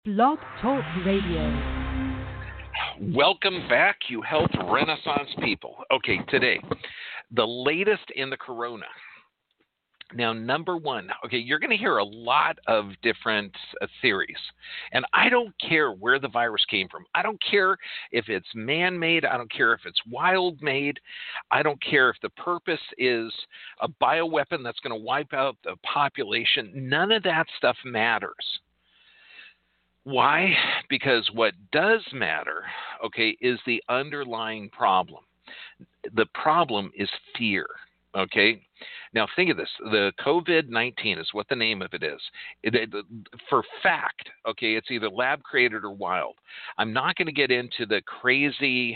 Blog Talk Radio. Welcome back, you health renaissance people. Okay, today, the latest in the corona. Now, number one, okay, you're going to hear a lot of different theories. And I don't care where the virus came from. I don't care if it's man-made. I don't care if it's wild-made. I don't care if the purpose is a bioweapon that's going to wipe out the population. None of that stuff matters. Why? Because what does matter, okay, is the underlying problem. The problem is fear, okay? Now, think of this. The COVID-19 is what the name of it is. For fact, okay, it's either lab-created or wild. I'm not going to get into the crazy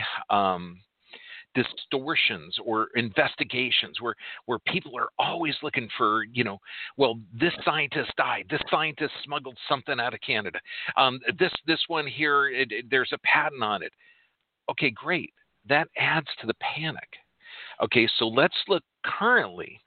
distortions or investigations where people are always looking for, well, this scientist died, this scientist smuggled something out of Canada, this one here, there's a patent on it. Okay, great. That adds to the panic. Okay, so let's look currently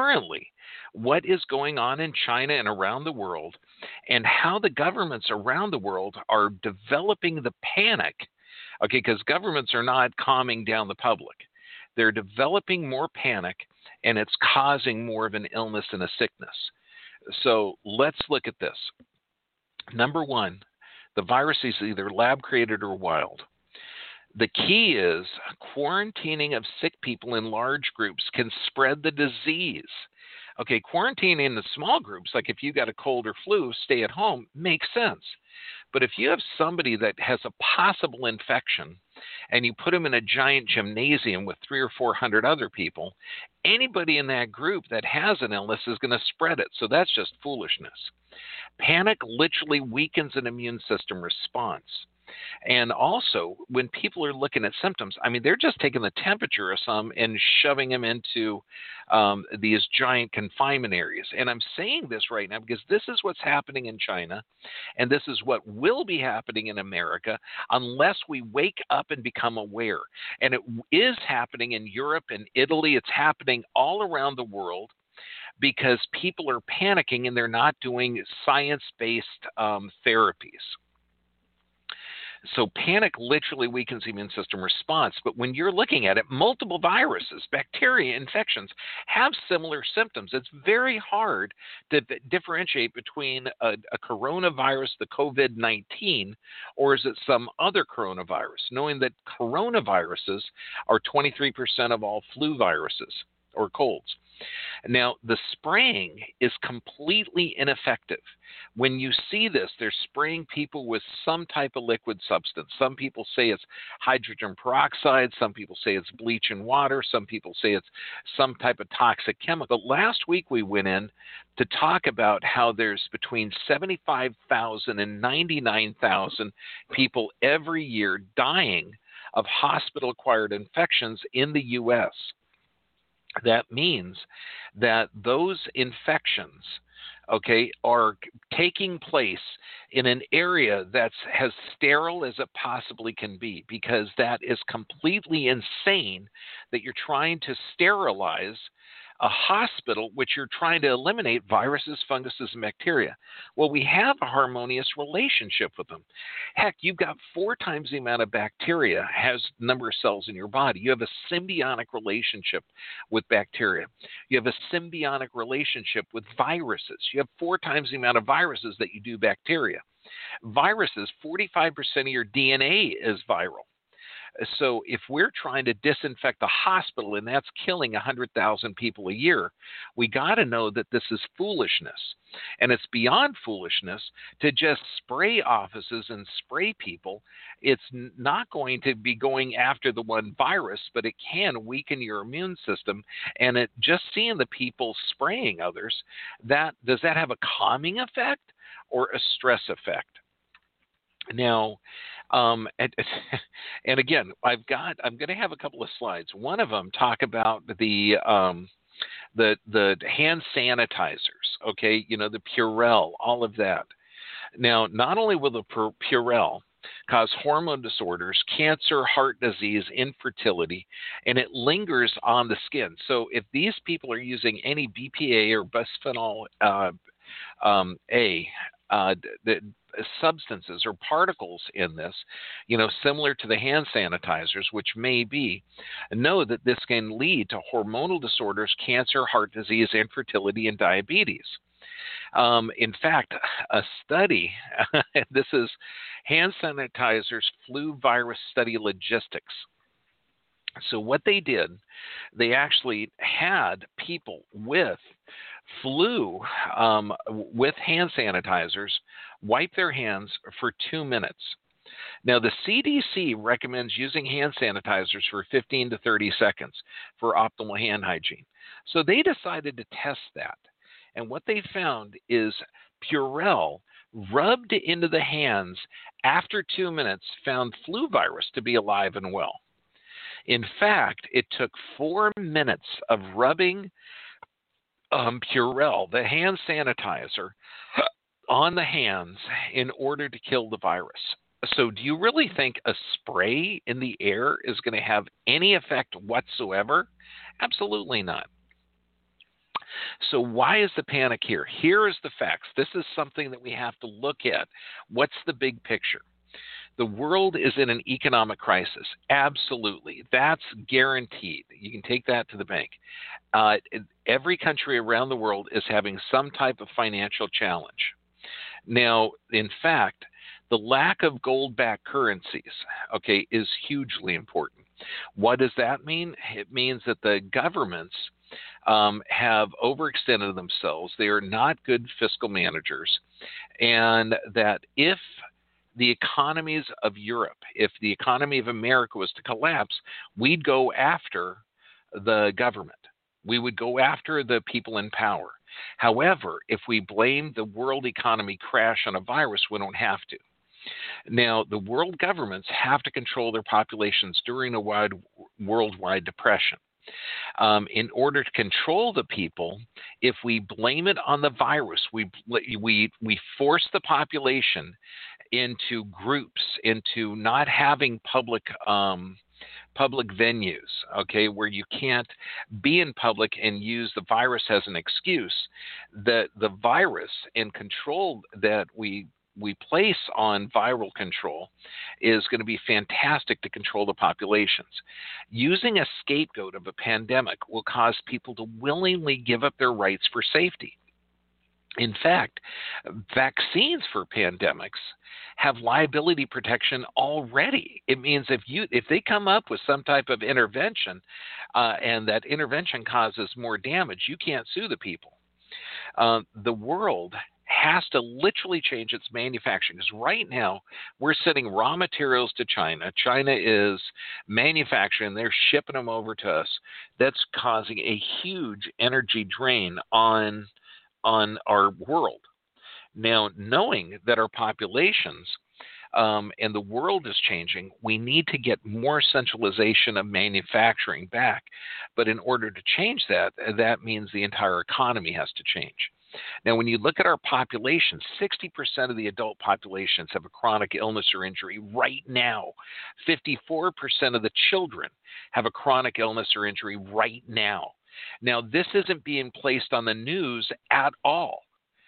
what is going on in China and around the world, and how the governments around the world are developing the panic. Okay, because governments are not calming down the public. They're developing more panic, and it's causing more of an illness and a sickness. So let's look at this. Number one, the virus is either lab-created or wild. The key is quarantining of sick people in large groups can spread the disease. Okay, quarantining in the small groups, like if you got a cold or flu, stay at home, makes sense. But if you have somebody that has a possible infection and you put them in a giant gymnasium with 300 or 400 other people, anybody in that group that has an illness is going to spread it. So that's just foolishness. Panic literally weakens an immune system response. And also, when people are looking at symptoms, I mean, they're just taking the temperature of some and shoving them into these giant confinement areas. And I'm saying this right now because this is what's happening in China, and this is what will be happening in America unless we wake up and become aware. And it is happening in Europe and Italy. It's happening all around the world because people are panicking and they're not doing science-based therapies. So panic literally weakens the immune system response. But when you're looking at it, multiple viruses, bacteria, infections have similar symptoms. It's very hard to differentiate between a coronavirus, the COVID-19, or is it some other coronavirus, knowing that coronaviruses are 23% of all flu viruses or colds. Now, the spraying is completely ineffective. When you see this, they're spraying people with some type of liquid substance. Some people say it's hydrogen peroxide. Some people say it's bleach and water. Some people say it's some type of toxic chemical. Last week, we went in to talk about how there's between 75,000 and 99,000 people every year dying of hospital-acquired infections in the U.S. That means that those infections, okay, are taking place in an area that's as sterile as it possibly can be, because that is completely insane that you're trying to sterilize a hospital which you're trying to eliminate viruses, funguses, and bacteria. Well, we have a harmonious relationship with them. Heck, you've got 4 times the amount of bacteria has number of cells in your body. You have a symbiotic relationship with bacteria. You have a symbiotic relationship with viruses. You have 4 times the amount of viruses that you do bacteria. Viruses, 45% of your DNA is viral. So if we're trying to disinfect the hospital and that's killing 100,000 people a year, we got to know that this is foolishness. And it's beyond foolishness to just spray offices and spray people. It's not going to be going after the one virus, but it can weaken your immune system. And it just seeing the people spraying others, does that have a calming effect or a stress effect? Now, and again, I'm going to have a couple of slides. One of them talk about the hand sanitizers, okay, the Purell, all of that. Now, not only will the Purell cause hormone disorders, cancer, heart disease, infertility, and it lingers on the skin. So if these people are using any BPA or bisphenol A, the substances or particles in this, similar to the hand sanitizers, which may be, know that this can lead to hormonal disorders, cancer, heart disease, infertility, and diabetes. In fact, a study, this is Hand Sanitizers Flu Virus Study Logistics. So what they did, they actually had people with flu with hand sanitizers wipe their hands for 2 minutes. Now, the CDC recommends using hand sanitizers for 15 to 30 seconds for optimal hand hygiene. So they decided to test that. And what they found is Purell rubbed into the hands after 2 minutes found flu virus to be alive and well. In fact, it took 4 minutes of rubbing Purell, the hand sanitizer, on the hands in order to kill the virus. So do you really think a spray in the air is going to have any effect whatsoever? Absolutely not. So why is the panic here? Here is the facts. This is something that we have to look at. What's the big picture? The world is in an economic crisis. Absolutely. That's guaranteed. You can take that to the bank. Every country around the world is having some type of financial challenge. Now, in fact, the lack of gold-backed currencies, is hugely important. What does that mean? It means that the governments have overextended themselves. They are not good fiscal managers. And that if the economies of Europe, if the economy of America was to collapse, we'd go after the government. We would go after the people in power. However, if we blame the world economy crash on a virus, we don't have to. Now, the world governments have to control their populations during a worldwide depression. In order to control the people, if we blame it on the virus, we force the population into groups, into not having public venues, where you can't be in public and use the virus as an excuse. The virus and control that we place on viral control is going to be fantastic to control the populations. Using a scapegoat of a pandemic will cause people to willingly give up their rights for safety. In fact, vaccines for pandemics have liability protection already. It means if they come up with some type of intervention and that intervention causes more damage, you can't sue the people. The world has to literally change its manufacturing, because right now we're sending raw materials to China. China is manufacturing, they're shipping them over to us. That's causing a huge energy drain on our world. Now, knowing that our populations and the world is changing, we need to get more centralization of manufacturing back. But in order to change that, that means the entire economy has to change. Now, when you look at our population, 60% of the adult populations have a chronic illness or injury right now. 54% of the children have a chronic illness or injury right now. Now, this isn't being placed on the news at all,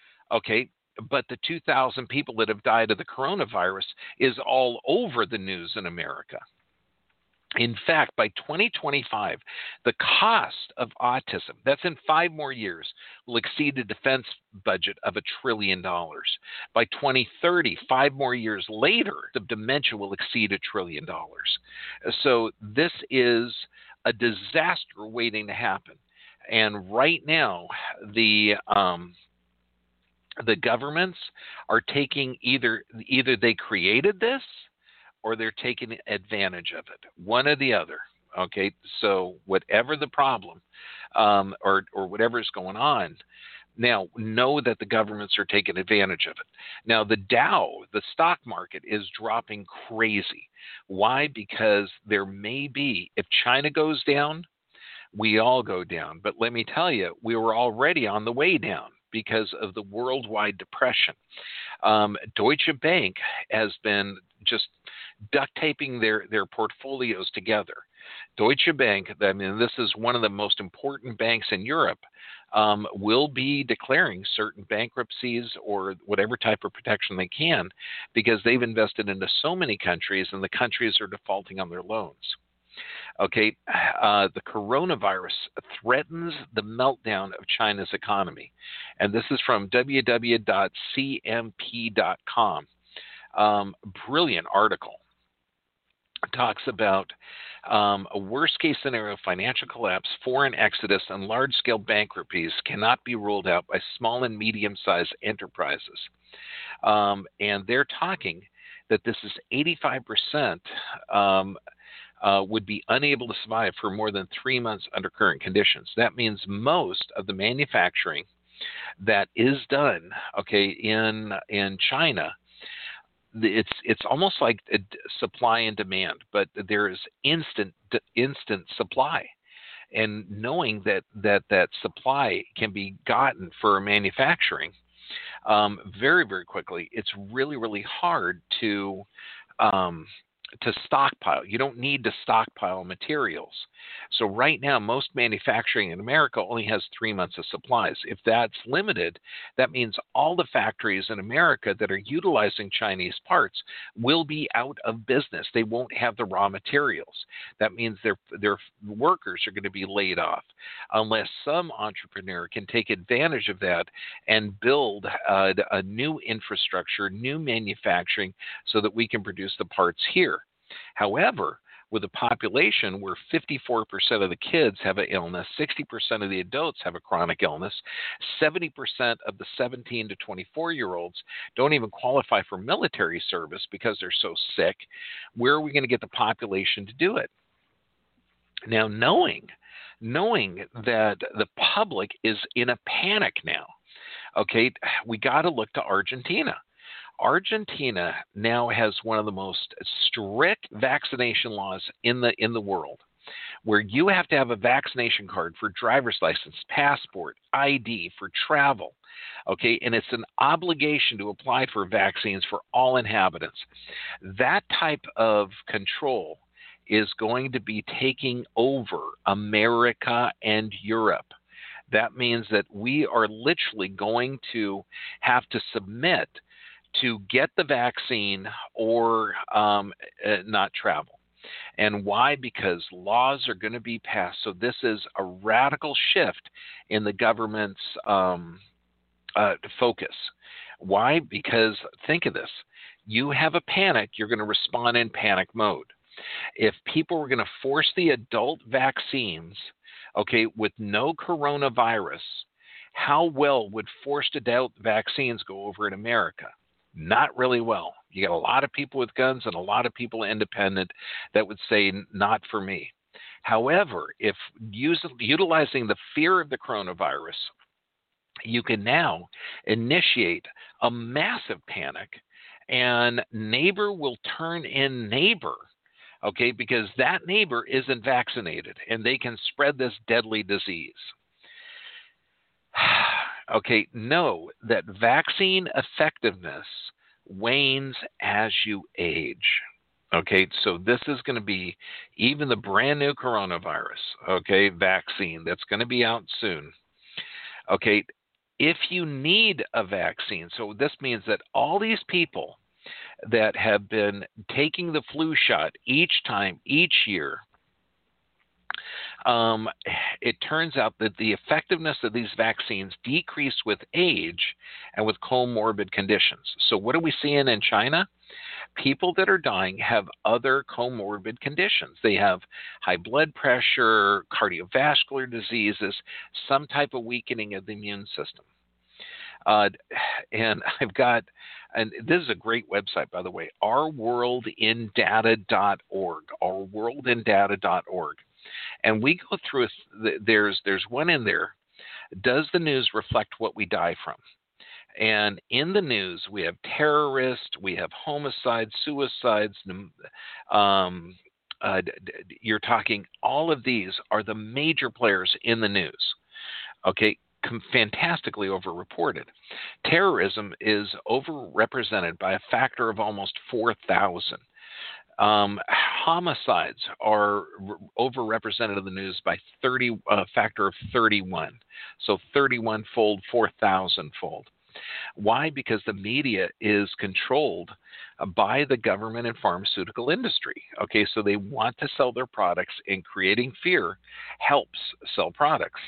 but the 2,000 people that have died of the coronavirus is all over the news in America. In fact, by 2025, the cost of autism, that's in 5 more years, will exceed a defense budget of $1 trillion. By 2030, 5 more years later, the dementia will exceed $1 trillion. So this is a disaster waiting to happen. And right now, the governments are taking either they created this or they're taking advantage of it, one or the other. So whatever the problem or whatever is going on, now know that the governments are taking advantage of it. Now, the Dow, the stock market, is dropping crazy. Why? Because there may be, if China goes down, we all go down. But let me tell you, we were already on the way down because of the worldwide depression. Deutsche Bank has been just duct taping their portfolios together. Deutsche Bank, this is one of the most important banks in Europe, will be declaring certain bankruptcies or whatever type of protection they can because they've invested into so many countries and the countries are defaulting on their loans. Okay, the coronavirus threatens the meltdown of China's economy. And this is from www.cmp.com. Brilliant article. It talks about a worst-case scenario of financial collapse, foreign exodus, and large-scale bankruptcies cannot be ruled out by small and medium-sized enterprises. And they're talking that this is 85% would be unable to survive for more than 3 months under current conditions. That means most of the manufacturing that is done, okay, in China, it's almost like a supply and demand, but there is instant supply. And knowing that supply can be gotten for manufacturing very, very quickly, it's really, really hard to stockpile. You don't need to stockpile materials. So right now, most manufacturing in America only has 3 months of supplies. If that's limited, that means all the factories in America that are utilizing Chinese parts will be out of business. They won't have the raw materials. That means their workers are going to be laid off unless some entrepreneur can take advantage of that and build a new infrastructure, new manufacturing, so that we can produce the parts here. However, with a population where 54% of the kids have an illness, 60% of the adults have a chronic illness, 70% of the 17 to 24-year-olds don't even qualify for military service because they're so sick, where are we going to get the population to do it? Now, knowing that the public is in a panic now, okay, we got to look to Argentina. Argentina now has one of the most strict vaccination laws in the world, where you have to have a vaccination card for driver's license, passport, ID, for travel. Okay, and it's an obligation to apply for vaccines for all inhabitants. That type of control is going to be taking over America and Europe. That means that we are literally going to have to submit to get the vaccine or not travel. And why? Because laws are going to be passed. So this is a radical shift in the government's focus. Why? Because think of this. You have a panic, you're going to respond in panic mode. If people were going to force the adult vaccines, okay, with no coronavirus, how well would forced adult vaccines go over in America? Not really well. You got a lot of people with guns and a lot of people independent that would say, not for me. However, if utilizing the fear of the coronavirus, you can now initiate a massive panic, and neighbor will turn in neighbor, okay, because that neighbor isn't vaccinated, and they can spread this deadly disease. Okay, know that vaccine effectiveness wanes as you age. Okay, so this is going to be even the brand new coronavirus, okay, vaccine that's going to be out soon. Okay, if you need a vaccine, so this means that all these people that have been taking the flu shot each year, it turns out that the effectiveness of these vaccines decrease with age and with comorbid conditions. So what are we seeing in China? People that are dying have other comorbid conditions. They have high blood pressure, cardiovascular diseases, some type of weakening of the immune system. And this is a great website, by the way, ourworldindata.org, ourworldindata.org. And we go through, there's one in there, does the news reflect what we die from? And in the news, we have terrorists, we have homicides, suicides, you're talking, all of these are the major players in the news. Okay, fantastically overreported. Terrorism is overrepresented by a factor of almost 4,000. Homicides are overrepresented in the news by factor of 31. So 31-fold, 4,000-fold. Why? Because the media is controlled by the government and pharmaceutical industry. Okay, so they want to sell their products, and creating fear helps sell products.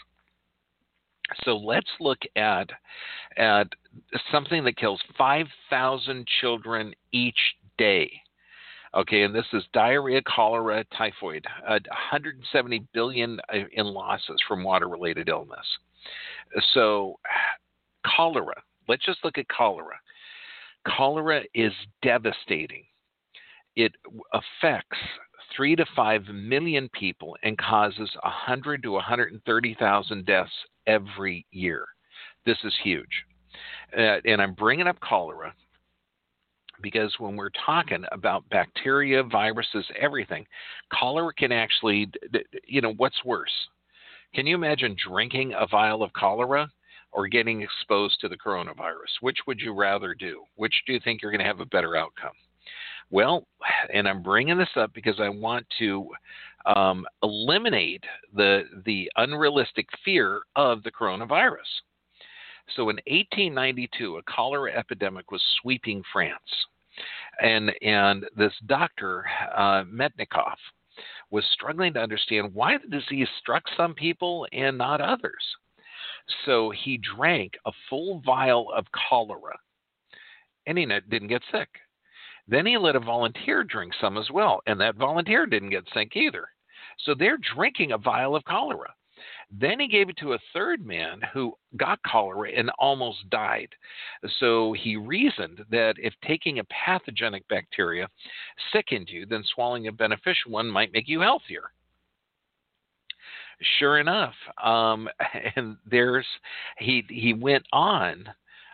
So let's look at something that kills 5,000 children each day. Okay, and this is diarrhea, cholera, typhoid, 170 billion in losses from water-related illness. So cholera, let's just look at cholera. Cholera is devastating. It affects 3 to 5 million people and causes 100 to 130,000 deaths every year. This is huge. And I'm bringing up cholera because when we're talking about bacteria, viruses, everything, cholera can actually, what's worse? Can you imagine drinking a vial of cholera or getting exposed to the coronavirus? Which would you rather do? Which do you think you're going to have a better outcome? Well, and I'm bringing this up because I want to eliminate the unrealistic fear of the coronavirus. So in 1892, a cholera epidemic was sweeping France. And this doctor, Metchnikoff, was struggling to understand why the disease struck some people and not others. So he drank a full vial of cholera, and he didn't get sick. Then he let a volunteer drink some as well, and that volunteer didn't get sick either. So they're drinking a vial of cholera. Then he gave it to a third man who got cholera and almost died. So he reasoned that if taking a pathogenic bacteria sickened you, then swallowing a beneficial one might make you healthier. Sure enough, and he went on,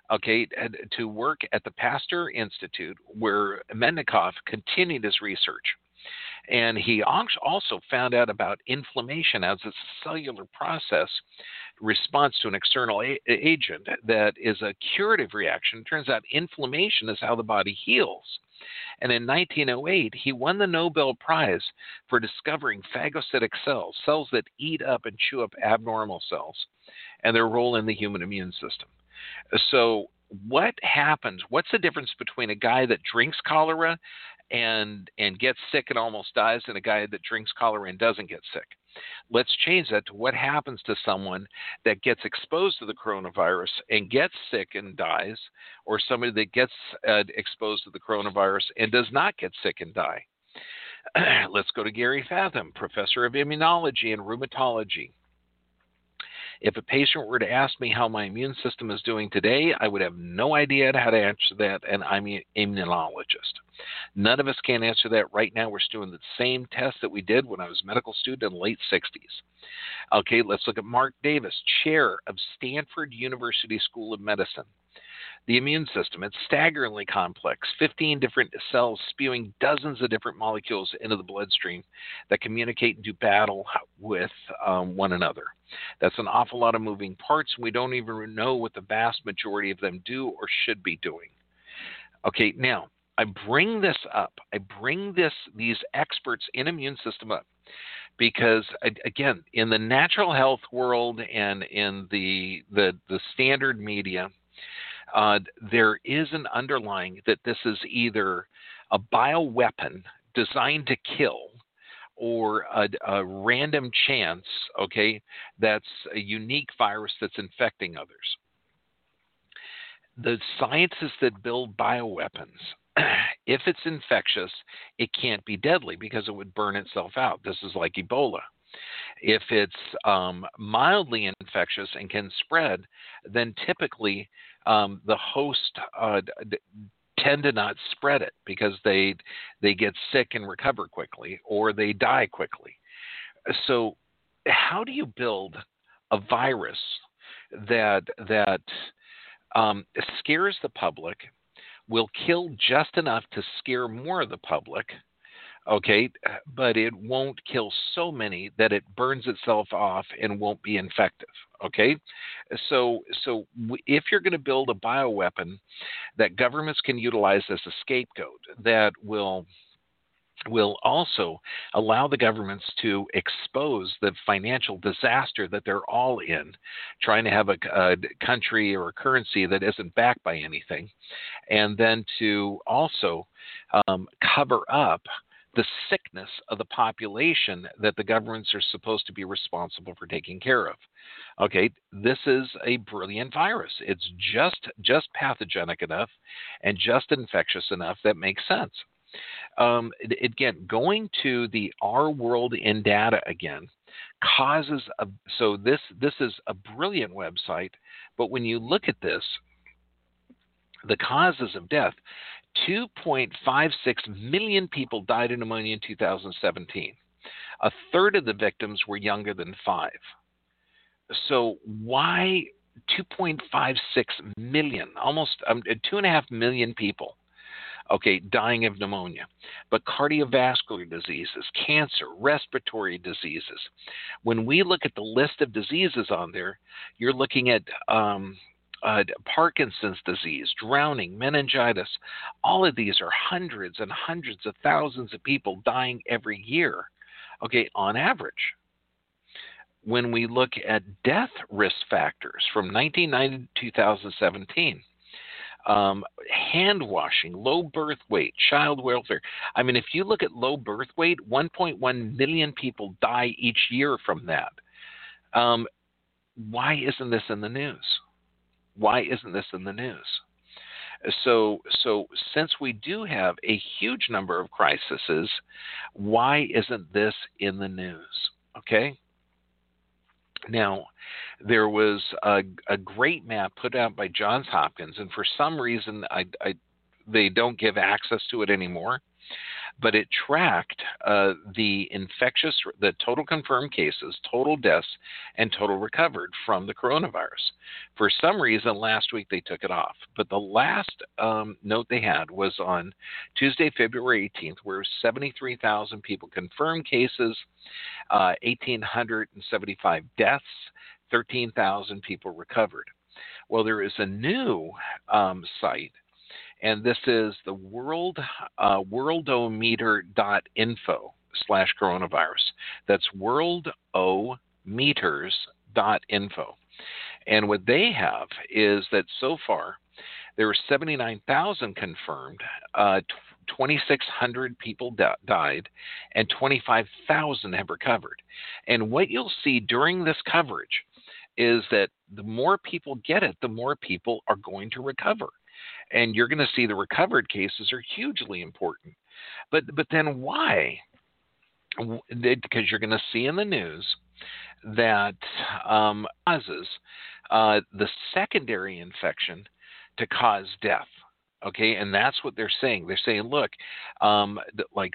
to work at the Pasteur Institute, where Metchnikoff continued his research. And he also found out about inflammation as a cellular process response to an external agent that is a curative reaction. It turns out inflammation is how the body heals. And in 1908, he won the Nobel Prize for discovering phagocytic cells, cells that eat up and chew up abnormal cells, and their role in the human immune system. So what happens? What's the difference between a guy that drinks cholera and gets sick and almost dies and a guy that drinks cholera and doesn't get sick? Let's change that to what happens to someone that gets exposed to the coronavirus and gets sick and dies, or somebody that gets exposed to the coronavirus and does not get sick and die. Let's go to Gary Fathom, professor of immunology and rheumatology. If a patient were to ask me how my immune system is doing today, I would have no idea how to answer that, and I'm an immunologist. None of us can answer that right now. We're doing the same test that we did when I was a medical student in the late 60s. Okay, let's look at Mark Davis, chair of Stanford University School of Medicine. The immune system, it's staggeringly complex, 15 different cells spewing dozens of different molecules into the bloodstream that communicate and do battle with one another. That's an awful lot of moving parts. We don't even know what the vast majority of them do or should be doing. Okay, now, I bring this up. I bring these experts in immune system up because, again, in the natural health world and in the standard media, there is an underlying that this is either a bioweapon designed to kill or a random chance, that's a unique virus that's infecting others. The scientists that build bioweapons, if it's infectious, it can't be deadly because it would burn itself out. This is like Ebola. If it's mildly infectious and can spread, then typically the host tend to not spread it because they get sick and recover quickly, or they die quickly. So how do you build a virus that scares the public, will kill just enough to scare more of the public, but it won't kill so many that it burns itself off and won't be infective, So if you're going to build a bioweapon that governments can utilize as a scapegoat that will will also allow the governments to expose the financial disaster that they're all in, trying to have a country or a currency that isn't backed by anything, and then to also cover up the sickness of the population that the governments are supposed to be responsible for taking care of. Okay, this is a brilliant virus. It's just pathogenic enough and just infectious enough that makes sense. Again, going to the Our World in Data again causes so this is a brilliant website, but when you look at this, the causes of death, 2.56 million people died of pneumonia in 2017. A third of the victims were younger than 5. So why 2.56 million, almost 2.5 million people, okay, dying of pneumonia, but cardiovascular diseases, cancer, respiratory diseases. When we look at the list of diseases on there, you're looking at Parkinson's disease, drowning, meningitis. All of these are hundreds and hundreds of thousands of people dying every year, okay, on average. When we look at death risk factors from 1990 to 2017, hand washing, low birth weight, child welfare. I mean, if you look at low birth weight, 1.1 million people die each year from that. Why isn't this in the news? Why isn't this in the news? So since we do have a huge number of crises, why isn't this in the news? Okay. Now, there was a great map put out by Johns Hopkins, and for some reason they don't give access to it anymore, but it tracked the total confirmed cases, total deaths, and total recovered from the coronavirus. For some reason, last week they took it off, but the last note they had was on Tuesday, February 18th, where 73,000 people confirmed cases, 1,875 deaths, 13,000 people recovered. Well, there is a new site, and this is the worldometer.info/coronavirus. That's worldometers.info. And what they have is that so far there were 79,000 confirmed, 2,600 people died, and 25,000 have recovered. And what you'll see during this coverage is that the more people get it, the more people are going to recover. And you're going to see the recovered cases are hugely important. But then why? Because you're going to see in the news that causes the secondary infection to cause death. Okay, and that's what they're saying. They're saying, look, like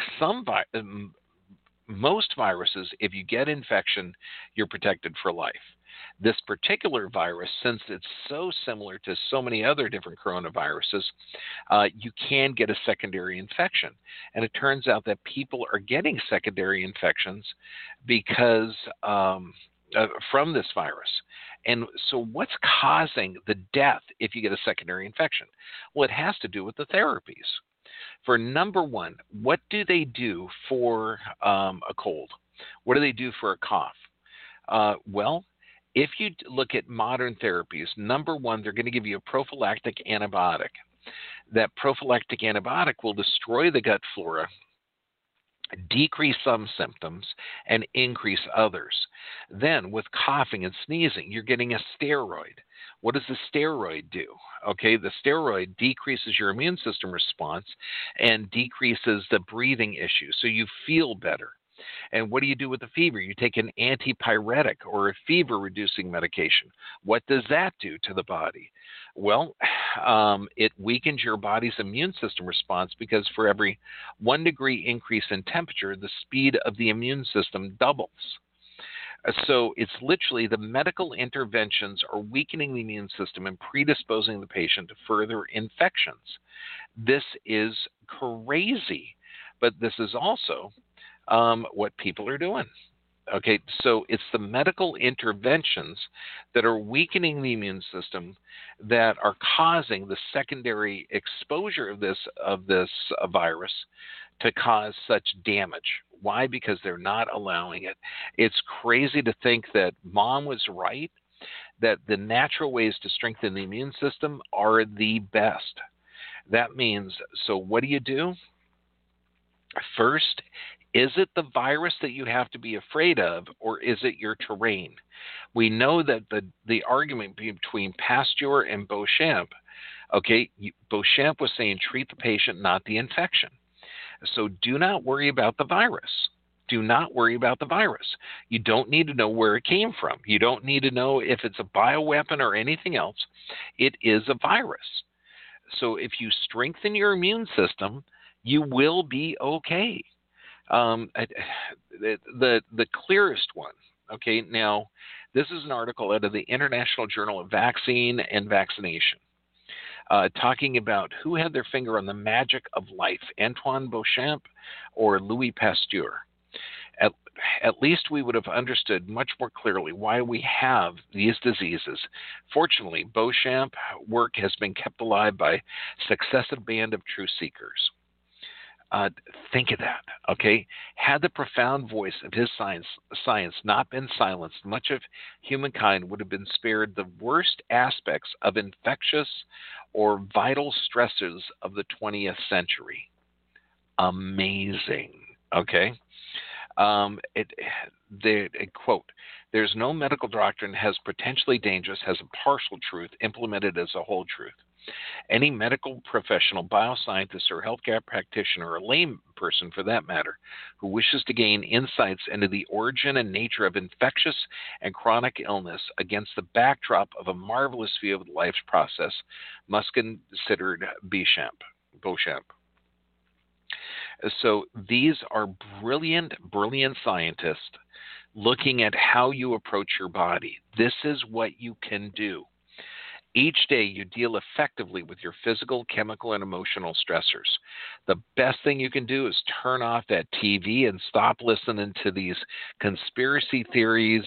most viruses, if you get infection, you're protected for life. This particular virus, since it's so similar to so many other different coronaviruses, you can get a secondary infection. And it turns out that people are getting secondary infections because from this virus. And so what's causing the death if you get a secondary infection? Well, it has to do with the therapies. For number one, what do they do for a cold? What do they do for a cough? Well, if you look at modern therapies, number one, they're going to give you a prophylactic antibiotic. That prophylactic antibiotic will destroy the gut flora, decrease some symptoms, and increase others. Then with coughing and sneezing, you're getting a steroid. What does the steroid do? Okay, the steroid decreases your immune system response and decreases the breathing issues, so you feel better. And what do you do with the fever? You take an antipyretic or a fever-reducing medication. What does that do to the body? Well, it weakens your body's immune system response because for every 1 degree increase in temperature, the speed of the immune system doubles. So it's literally the medical interventions are weakening the immune system and predisposing the patient to further infections. This is crazy, but this is also what people are doing. Okay, so it's the medical interventions that are weakening the immune system that are causing the secondary exposure of this virus to cause such damage. Why? Because they're not allowing it. It's crazy to think that mom was right, that the natural ways to strengthen the immune system are the best. That means, so what do? First, is it the virus that you have to be afraid of, or is it your terrain? We know that the argument between Pasteur and Beauchamp, okay, Beauchamp was saying treat the patient, not the infection. So do not worry about the virus. Do not worry about the virus. You don't need to know where it came from. You don't need to know if it's a bioweapon or anything else. It is a virus. So if you strengthen your immune system, you will be okay. The clearest one, okay, now this is an article out of the International Journal of Vaccine and Vaccination, talking about who had their finger on the magic of life, Antoine Beauchamp or Louis Pasteur. At least we would have understood much more clearly why we have these diseases. Fortunately, Beauchamp's work has been kept alive by a successive band of truth seekers. Think of that, okay? Had the profound voice of his science not been silenced, much of humankind would have been spared the worst aspects of infectious or vital stressors of the 20th century. Amazing, okay? Quote, there's no medical doctrine as potentially dangerous as a partial truth implemented as a whole truth. Any medical professional, bioscientist, or healthcare practitioner, or lay person for that matter, who wishes to gain insights into the origin and nature of infectious and chronic illness against the backdrop of a marvelous view of the life's process must consider Beauchamp. So these are brilliant, brilliant scientists looking at how you approach your body. This is what you can do. Each day you deal effectively with your physical, chemical, and emotional stressors. The best thing you can do is turn off that TV and stop listening to these conspiracy theories,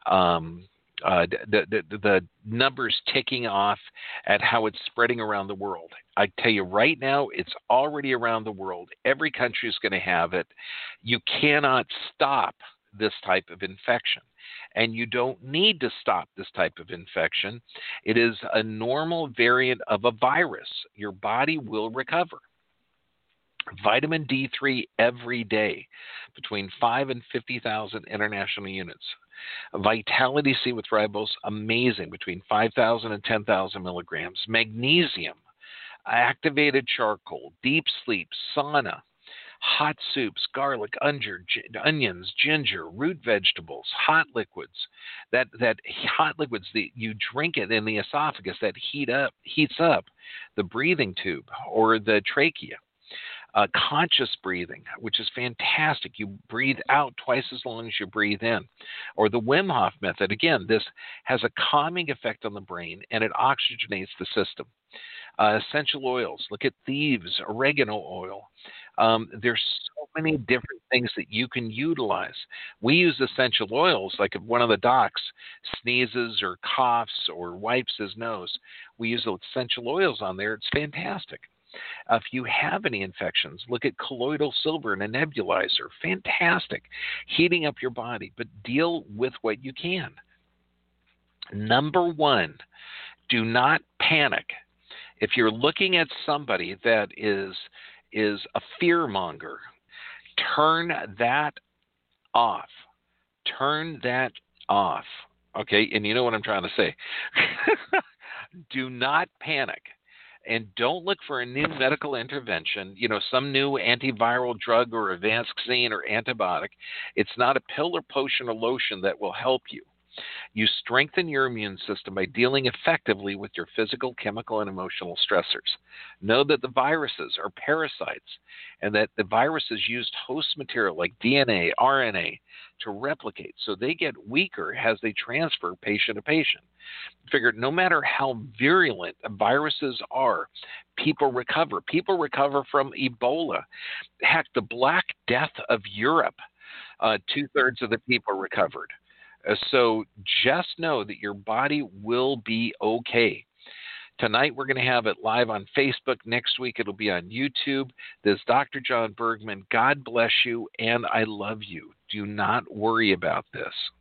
the numbers ticking off at how it's spreading around the world. I tell you right now, it's already around the world. Every country is going to have it. You cannot stop this type of infection. And you don't need to stop this type of infection. It is a normal variant of a virus. Your body will recover. Vitamin D3 every day, between 5 and 50,000 international units. Vitality C with ribose, amazing, between 5,000 and 10,000 milligrams. Magnesium, activated charcoal, deep sleep, sauna, hot soups, garlic, onions, ginger, root vegetables, hot liquids. That hot liquids, you drink it in the esophagus, that heats up the breathing tube or the trachea. Conscious breathing, which is fantastic. You breathe out twice as long as you breathe in. Or the Wim Hof method. Again, this has a calming effect on the brain, and it oxygenates the system. Essential oils. Look at thieves, oregano oil. There's so many different things that you can utilize. We use essential oils, like if one of the docs sneezes or coughs or wipes his nose, we use essential oils on there. It's fantastic. If you have any infections, look at colloidal silver and a nebulizer. Fantastic. Heating up your body, but deal with what you can. Number one, do not panic. If you're looking at somebody that is a fear monger, turn that off. Turn that off. Okay, and you know what I'm trying to say. Do not panic. And don't look for a new medical intervention, some new antiviral drug or a vaccine or antibiotic. It's not a pill or potion or lotion that will help you. You strengthen your immune system by dealing effectively with your physical, chemical, and emotional stressors. Know that the viruses are parasites and that the viruses use host material like DNA, RNA to replicate, so they get weaker as they transfer patient to patient. Figure no matter how virulent viruses are, people recover. People recover from Ebola. Heck, the Black Death of Europe 2/3 of the people recovered. So just know that your body will be okay. Tonight, we're going to have it live on Facebook. Next week, it'll be on YouTube. This is Dr. John Bergman. God bless you, and I love you. Do not worry about this.